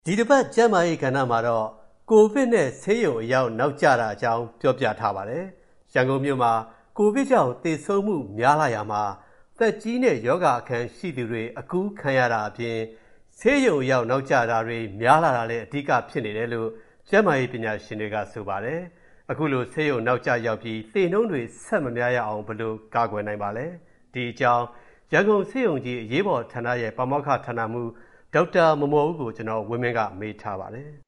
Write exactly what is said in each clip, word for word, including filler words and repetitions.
ဒီတစ်ပတ်ကျန်းမာရေးကဏ္ဍမှာတော့ကိုဗစ်နဲ့ဆေးရုံအရောက်နောက်ကျတာအကြောင်းပြောပြထားပါတယ်။ရန်ကုန်မြို့မှာကိုဗစ်ကြောင့်သေဆုံးမှုများလာရာမှာသက်ကြီးနဲ့ယောဂအခန်းရှိသူတွေအကူးခံရတာအပြင်ဆေးရုံအရောက်နောက်ကျတာတွေများလာတာလည်းအဓိကဖြစ်နေတယ်လို့ကျန်းမာရေးပညာရှင်တွေကဆိုပါတယ်။အခုလိုဆေးရုံနောက်ကျရောက်ပြီးသေနှုန်းတွေဆက်မများရအောင်ဘယ်လိုကာကွယ်နိုင်ပါလဲ။ဒီအကြောင်းရန်ကုန်ဆေးရုံကြီးအရေးပေါ်ဌာနရဲ့ပါမောက္ခဌာနမှူးဒေါက်တာမော်မော်ဦးကိုကျွန်တော်ဝင်းမင်းကမေးထားပါတယ်။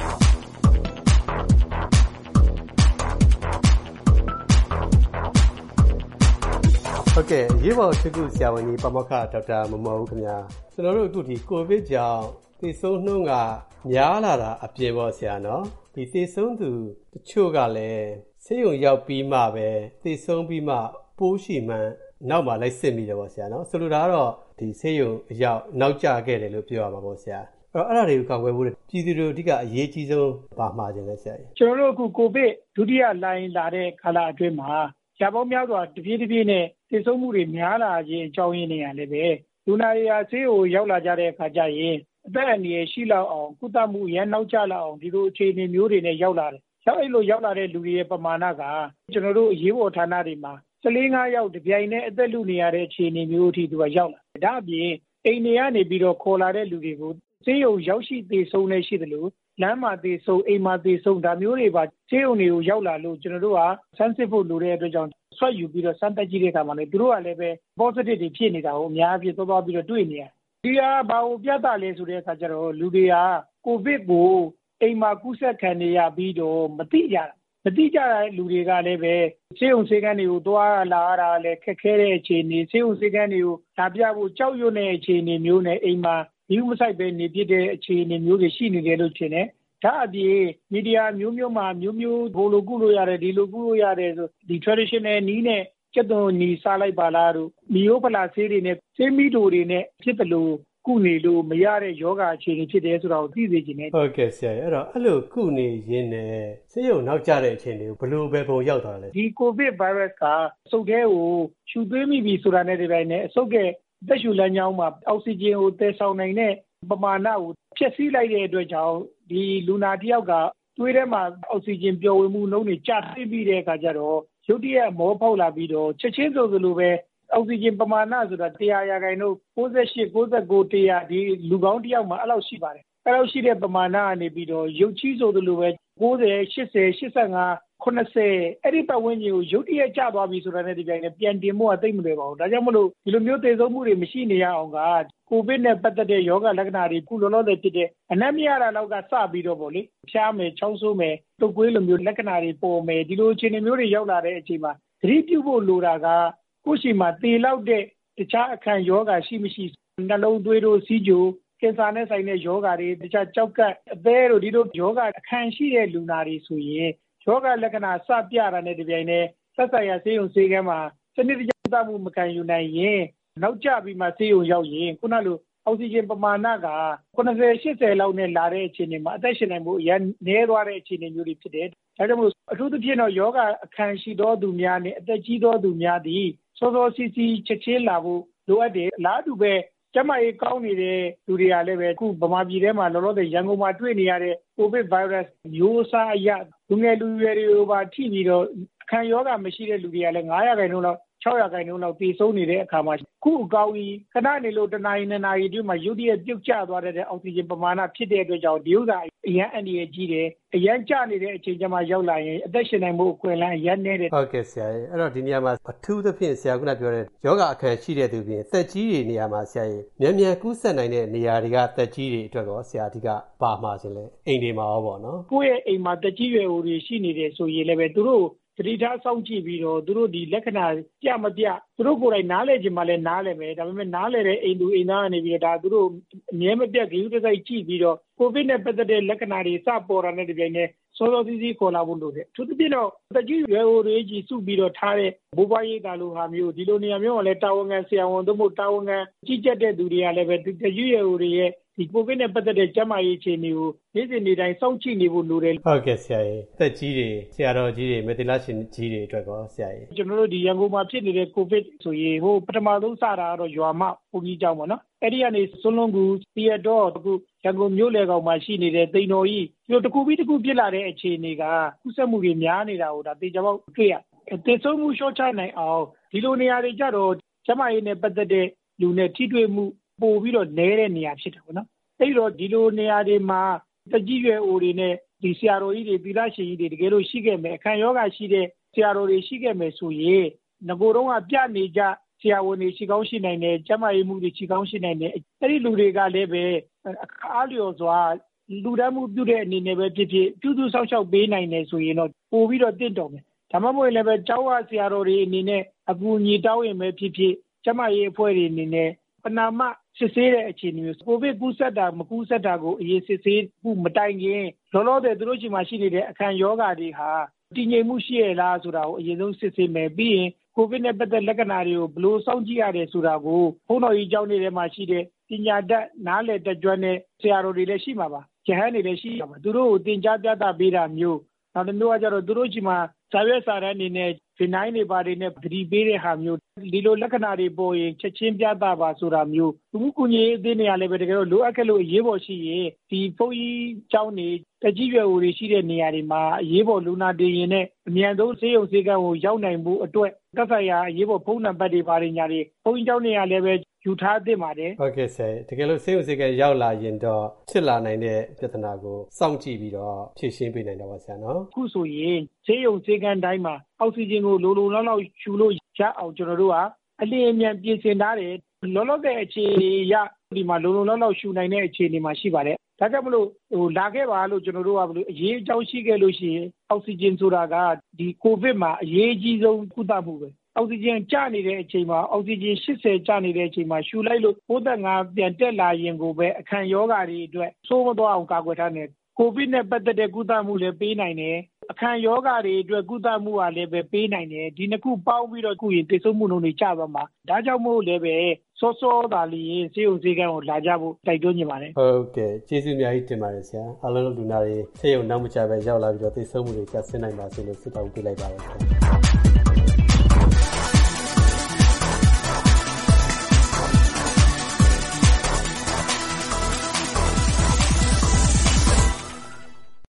ဟုတ်ကဲ့ရေးပေါ်ချစ်ခုဆရာဝန်ကြီးပါမောက္ခဒေါက်တာမော်မော်ဦးခင်ဗျာကျွန်တော်တို့အခုဒီကိုဗစ်ကြောင့်သေဆုံးနှုန်းကများလာတာအပြင်ပေါ့ဆရာနော်ဒီသေဆုံးသူတချို့ကလည်းဆေးရုံရောက်ပြီးမှပဲသေဆုံးပြီးမှပိုးရှိမှန်းနောက်မှလိုက်စစ်မိတယ်ပေါ့ဆရာနော်ဆိုလိုတာကတော့ဒီဆေးရုံအရောက်နောက်ကျခဲ့တယ်လို့ပြောရမှာပေါ့ဆရာအဲ့တော့အဲ့ဒါတွေကိုကာကွယ်ဖို့ပြည်သူတို့အဓိကအရေးကြီးဆုံးပါမှာခြင်းလဲဆရာကြီးကျွန်တော်တို့အခုကိုဗစ်ဒုတိယလိုင်းလာတဲ့ကာလအတွင်းမှာရပေါင်းများစွာတပြေးတပြေးနဲ့သေဆုံးမှုတွေများလာခြင်းအကြောင်းရင်းတွေရလည်းပဲလူနာတွေဟာဆေးရုံရောက်လာကြတဲ့အခါကျရင်အသက်အန္တရာယ်ရှိလောက်အောင်ကုသမှုရန်နောက်ကျလောက်အောင်ဒီလိုအခြေအနေမျိုးတွေနဲ့ရောက်လာတယ်။ရောက်အဲ့လိုရောက်လာတဲ့လူတွေရဲ့ပမာဏကကျွန်တော်တို့အရေးပေါ်ဌာနတွေမှာဆယ်လေး ငါးယောက်တပြိုင်နဲ့အသက်လူနေရတဲ့အခြေအနေမျိုးအထိသူကရောက်လာ။ဒါအပြင်အိမ်တွေကနေပြီးတော့ခေါ်လာတဲ့လူတွေကိုဆေးရုံရောက်ရှိသေဆုံးနေရှိတယ်လို့လမ်းမှာသေဆုံးအိမ်မှာသေဆုံးဒါမျိုးတွေပါဆေးရုံတွေကိုရောက်လာလို့ကျွန်တော်တို့ကဆန်းစစ်ဖို့လိုတဲ့အတွက်ကြောင့်ဆွတ်ယူပြီးတော့စမ်းသပ်ကြည့်တဲ့အခါမှာလည်းသူတို့ကလည်းပဲ positive တွေဖြစ်နေတာကိုအများကြီးသွားသွားပြီးတော့တွေ့နေရတယ်။ဒီဟာဘာကိုပြသလဲဆိုတဲ့အခါကျတော့လူတွေကကိုဗစ်ကိုအိမ်မှာကူးစက်ခံနေရပြီးတော့မသိကြတာမတိကျတဲ့လူတွေကလည်းပဲဆေးရုံဆေးကန်းတွေကိုတွားလာရတာလည်းခက်ခဲတဲ့အခြေအနေဆေးရုံဆေးကန်းတွေကိုလာပြဖို့ကြောက်ရွံ့တဲ့အခြေအနေမျိုးနဲ့အိမ်မှာဒီမဆိုင်ပဲနေပြတဲ့အခြေအနေမျိုးတွေရှိနေတယ်လို့ထင်တယ်။ဒါအပြင်မီဒီယာမျိုးမျိုးမှာမျိုးမျိုးဘိုလ်လိုကုလို့ရတယ်ဒီလိုကုလို့ရတယ်ဆိုဒီ traditional နီးနဲ့ကျက်သွန်နီစားလိုက်ပါလားတို့မီယိုဖလာဆေးတွေနဲ့ဆေးမီတိုတွေနဲ့ဖြစ်တယ်လို့ကုနေလို့မရတဲ့ယောဂအခြေအနေဖြစ်တယ်ဆိုတာကိုသိစေချင်တယ်ဟုတ်ကဲ့ဆရာအဲ့တော့အဲ့လိုကုနေရင်းနဲ့ဆေးရုံနောက်ကျတဲ့အခြေအနေကိုဘယ်လိုပဲပုံရောက်သွားလဲဒီ COVID virus ကအဆုတ်ထဲကိုရှူသွင်းမိပြီဆိုတာနဲ့ဒီပိုင်းနဲ့အဆုတ်ရဲ့သက်ရှူလမ်းကြောင်းမှာအောက်ဆီဂျင်ကိုသယ်ဆောင်နိုင်တဲ့ပမာဏကိုဖျက်ဆီးလိုက်တဲ့အတွက်ကြောင့်ဒီလူနာတစ်ယောက်ကသွေးထဲမှာအောက်ဆီဂျင်ပျော်ဝင်မှုနှုန်းတွေကျဆင်းပြီးတဲ့အခါကျတော့ရုတ်တရက်မောဖောက်လာပြီးတော့ချက်ချင်းဆိုသလိုပဲအောက်ဆီဂျင်ပမာဏဆိုတာတစ်ရာရာခိုင်နှုန်းကိုးရှစ် ကိုးကိုး တစ်ရာဒီလူကောင်းတစ်ယောက်မှာအဲ့လောက်ရှိပါတယ်အဲ့လောက်ရှိတဲ့ပမာဏကနေပြီးတော့ရုပ်ကြီးဆိုသလိုပဲကိုးဆယ် ရှစ်ဆယ် ရှစ်ဆယ့်ငါ ခုနှစ်ဆယ်အဲ့ဒီပတ်ဝန်းကျင်ကိုရုတ်တရက်ကျသွားပြီဆိုတာနဲ့ဒီတိုင်းနဲ့ပြန်တင်ဖို့ကသိမလွယ်ပါဘူးဒါကြောင့်မလို့ဒီလိုမျိုးသေဆုံးမှုတွေမရှိနေရအောင်ကကိုဗစ်နဲ့ပတ်သက်တဲ့ယောဂလက္ခဏာတွေခုလောလောဆယ်ဖြစ်တဲ့အနက်မရတာလောက်ကစပြီးတော့ပေါ့လေဖျားမယ်ချောင်းဆိုးမယ်တုပ်ကွေးလိုမျိုးလက္ခဏာတွေပေါ်မယ်ဒီလိုအခြေအနေမျိုးတွေရောက်လာတဲ့အချိန်မှာသတိပြုဖို့လိုတာကကိုရှိမှာသေလောက်တဲ့တခြားအခန့်ယောဂရှိမရှိနှလုံးသွေးတို့စီးကြိုကင်ဆာနဲ့ဆိုင်တဲ့ယောဂတွေတခြားကြောက်ကပ်အသေးတို့ဒီလိုယောဂအခန့်ရှိတဲ့လူနာတွေဆိုရင်ယောဂလက္ခဏာစပြတာနဲ့တပြိုင်နက်သက်ဆိုင်ရာဆေးရုံဆေးကမ်းမှာစနစ်တကျသတ်မှုမခံယူနိုင်ရင်နောက်ကျပြီးမှဆေးရုံရောက်ရင်ခုနလိုအောက်ဆီဂျင်ပမာဏကခုနှစ်ဆယ် ရှစ်ဆယ်လောက်နဲ့လာတဲ့အခြေအနေမှာအသက်ရှင်နိုင်မှုအရင်နည်းသွားတဲ့အခြေအနေမျိုးတွေဖြစ်တယ်။ဒါကြောင့်မို့အထူးသဖြင့်တော့ယောဂအခန့်ရှိသောသူများနဲ့အသက်ကြီးသောသူများသည်စောစောစီးစီးချက်ချင်းလာဖို့လိုအပ်တယ်။လားတူပဲကျမကြီးကောင်းနေတဲ့လူတွေကလည်းပဲအခုဗမာပြည်ထဲမှာလောလောဆယ်ရန်ကုန်မှာတွေ့နေရတဲ့ COVID virus မျိုးစားအရလူငယ်လူရွယ်တွေကိုပါထိပြီးတော့ခံယောဂမရှိတဲ့လူတွေကလည်းငါးရာခိုင်နှုန်းလောက်ခြောက်ရာခိုင်နှုန်းလောက်သေဆုံးနေတဲ့အခါမှာခုအကောင်းကြီးခဏနေလို့တနာရီနှစ်နာရီအတွင်းမှာရုတ်တရက်ပြုတ်ကျသွားတဲ့အောက်ဆီဂျင်ပမာဏဖြစ်တဲ့အတွက်ကြောင့်ဒီဥစ္စာအရန်အန္တရာယ်ကြီးတယ်အရန်ကျနေတဲ့အချိန်ကျမှရောက်လာရင်အသက်ရှင်နိုင်မှုအခွင့်အလမ်းအရန်နေတယ်ဟုတ်ကဲ့ဆရာကြီးအဲ့တော့ဒီနေရာမှာအထူးသဖြင့်ဆရာကပြောတဲ့ယောဂအခန့်ရှိတဲ့သူပြင်သက်ကြီးတွေနေရာမှာဆရာကြီးမြန်မြန်ကူးစက်နိုင်တဲ့နေရာတွေကသက်ကြီးတွေအတွက်ရောဆရာအဓိကပါမှာခြင်းလဲအိမ်တွေမှာရောပေါ့နော်ကိုယ့်ရဲ့အိမ်မှာသက်ကြီးရွယ်အိုတွေရှိနေတယ်ဆိုရင်လည်းပဲသူတို့တတိထားစောင့်ကြည့်ပြီးတော့သူတို့ဒီလက္ခဏာပြမပြသူတို့ကိုယ်တိုင်နားလည်ခြင်းမှလည်းနားလည်မယ်ဒါပေမဲ့နားလည်တဲ့အိမ်သူအိမ်သားကနေပြီးဒါသူတို့အမြဲမပြတ်ကြည့်တစ်စိုက်ကြည့်ပြီးတော့ကိုဗစ်နဲ့ပတ်သက်တဲ့လက္ခဏာတွေစပေါ်တာနဲ့တပြိုင်နက်စောစောစီးစီးခေါ်လာဖို့လိုတယ်သူတို့ပြတော့တကြီးရွယ်အိုတွေကြီးစုပြီးတော့ထားတဲ့ဘိုးဘွားရိပ်သာလိုဟာမျိုးဒီလိုနေရာမျိုးကလည်းတာဝန်ခံဆရာဝန်တို့မို့တာဝန်ခံကြီးကြပ်တဲ့သူတွေကလည်းပဲတကြီးရွယ်အိုတွေရဲ့ဒီကိုဗစ်နဲ့ပတ်သက်တဲ့ကျန်းမာရေးအခြေအနေကိုနေ့စဉ်နေ့တိုင်းစောင့်ကြည့်နေဖို့လိုတယ်ဟုတ်ကဲ့ဆရာကြီးသက်ကြီးတွေဆရာတော်ကြီးတွေမေတ္တာရှင်ကြီးတွေအတွက်ကောဆရာကြီးကျွန်တော်တို့ဒီရန်ကုန်မှာဖြစ်နေတဲ့ကိုဗစ်ဆိုရင်ဟိုပထမဆုံးစတာကတော့ရွာမဘုန်းကြီးကျောင်းပေါ့နော်အဲ့ဒီကနေစွန်းလုံးကူတရတော့တကူရန်ကုန်မြို့လေကောင်မှာရှိနေတဲ့တိန်တော်ကြီးဒီလိုတကူပြီးတကူပြစ်လာတဲ့အခြေအနေကကုသမှုတွေများနေတာကိုဒါတေချာပေါက်တွေ့ရတေဆုံးမှုရှော့ချနိုင်အောင်ဒီလိုနေရာတွေကြတော့ကျမကြီးနဲ့ပတ်သက်တဲ့လူနဲ့ထိတွေ့မှုပို့ပြီးတော့နဲတဲ့နေရာဖြစ်တယ်ပေါ့နော်အဲ့တော့ဒီလိုနေရာတွေမှာတကြီးရွယ်အိုတွေနဲ့ဒီဆရာတော်ကြီးတွေသီလရှင်ကြီးတွေတကယ်လို့ရှိခဲ့မယ်အခမ်းယောဂရှိတဲ့ဆရာတော်တွေရှိခဲ့မယ်ဆိုရင်ငကိုယ်တော့ကပြနေကြဆရာဝန်တွေရှိကောင်းရှိနိုင်တယ်ကျမကြီးမှုတွေရှိကောင်းရှိနိုင်တယ်အဲ့ဒီလူတွေကလည်းပဲအခါလျော်စွာလူဒန်းမှုပြုတဲ့အနေနဲ့ပဲဖြစ်ဖြစ်ပြုစုဆောက်ရှောက်ပေးနိုင်တယ်ဆိုရင်တော့ပို့ပြီးတော့တင့်တော်မယ်ဒါမှမဟုတ်လည်းပဲကျောင်းဝဆရာတော်တွေအနေနဲ့အကူအညီတောင်းရင်ပဲဖြစ်ဖြစ်ကျမကြီးအဖွဲ့တွေအနေနဲ့ပနာမစစ်ဆေးတဲ့အခြေအနေမျိုးကိုဗစ်ကူးစက်တာမကူးစက်တာကိုအရေးစစ်ဆေးမှုမတိုင်ခင်လောလောဆယ်သူတို့ရှိမှရှိနေတဲ့အခမ်းယောဂါတွေဟာတည်ငြိမ်မှုရှိရလားဆိုတာကိုအရင်ဆုံးစစ်ဆေးမယ်ပြီးရင်ကိုဗစ်နဲ့ပတ်သက်လက္ခဏာတွေကိုဘယ်လိုစောင့်ကြည့်ရတယ်ဆိုတာကိုဘုန်းတော်ကြီးကျောင်းတွေထဲမှာရှိတဲ့ပညာတတ်နားလည်တတ်ကျွမ်းတဲ့ဆရာတော်တွေလည်းရှိမှာပါကျဟန်တွေလည်းရှိမှာပါသူတို့ကိုသင်ကြားပြသပေးတာမျိုးနောက်တစ်မျိုးကကျတော့သူတို့ရှိမှစာရွက်စာတမ်းတွေနဲ့ဒီနိုင်တွေပါတွေနဲ့သတိပေးတဲ့ဟာမျိုးဒီလိုလက္ခဏာတွေပေါ်ရင်ချက်ချင်းပြသပါဆိုတာမျိုးသူမှုကူညီအသင်းတွေကလည်းပဲတကယ်တော့လိုအပ်ခဲ့လို့အရေးပေါ်ရှိရင်ဒီဘုန်းကြီးကျောင်းတွေတကြီးရွယ်ဦးတွေရှိတဲ့နေရာတွေမှာအရေးပေါ်လူနာတင်ရင်နဲ့အမြန်ဆုံးဆေးရုံဆေးကမ်းကိုရောက်နိုင်မှုအတွက်သက်ဆိုင်ရာအရေးပေါ်ဖုန်းနံပါတ်တွေပါတွေညာတွေဘုန်းကြီးကျောင်းတွေကလည်းပဲယူထားသင့်ပါတယ်ဟုတ်ကဲ့ဆရာတကယ်လို့ဆေးရုံဆေးကမ်းရောက်လာရင်တော့ဖြစ်လာနိုင်တဲ့ပြဿနာကိုစောင့်ကြည့်ပြီးတော့ဖြေရှင်းပေးနိုင်တော့ပါဆရာနော်အခုဆိုရင်ဆေးရုံဆေးကမ်းတိုင်းမှာအောက်ဆီဂျင်ကိုလိုလိုလောက်လောက်ယူလို့ရအောင်ကျွန်တော်တို့ကအလျင်အမြန်ပြင်ဆင်ထားတယ်လောလောဆယ်အခြေအနေရဒီမှာလိုလိုလောက်လောက်ရှူနိုင်တဲ့အခြေအနေမှာရှိပါတယ်ဒါကြောင့်မလို့ဟိုလာခဲ့ပါလို့ကျွန်တော်တို့ကဘလို့အရေးအကြောင်းရှိခဲ့လို့ရှိရင်အောက်ဆီဂျင်ဆိုတာကဒီကိုဗစ်မှာအရေးအကြီးဆုံးကုသမှုပဲအောက်ဆီဂျင်ကျနေတဲ့အချိန်မှာအောက်ဆီဂျင်၈၀ကျနေတဲ့အချိန်မှာရှူလိုက်လို့၉၅ပြန်တက်လာရင်ကိုပဲအခမ်းယောဂါတွေအတွက်စိုးမသွားအောင်ကာကွယ်ထားတယ်ကိုဗစ်နဲ့ပတ်သက်တဲ့ကုသမှုလည်းပေးနိုင်တယ်အခမ်းယောဂါတွေအတွက်ကုသမှုကလည်းပဲပေးနိုင်တယ်ဒီနှစ်ခုပေါင်းပြီးတော့ခုရင်တည်ဆုံမှုလုံးတွေကျသွားမှာဒါကြောင့်မို့လည်းပဲစောစောသာလျင်စေုံစေကံကိုလာကြဖို့တိုက်တွန်းနေပါတယ်ဟုတ်ကဲ့ကျေးဇူးအများကြီးတင်ပါတယ်ဆရာအားလုံးလူနာတွေဆေးရုံနောက်မကျပဲရောက်လာပြီးတော့တည်ဆုံမှုတွေကဆင်းနိုင်ပါစေလို့ဆုတောင်းပေးလိုက်ပါတယ်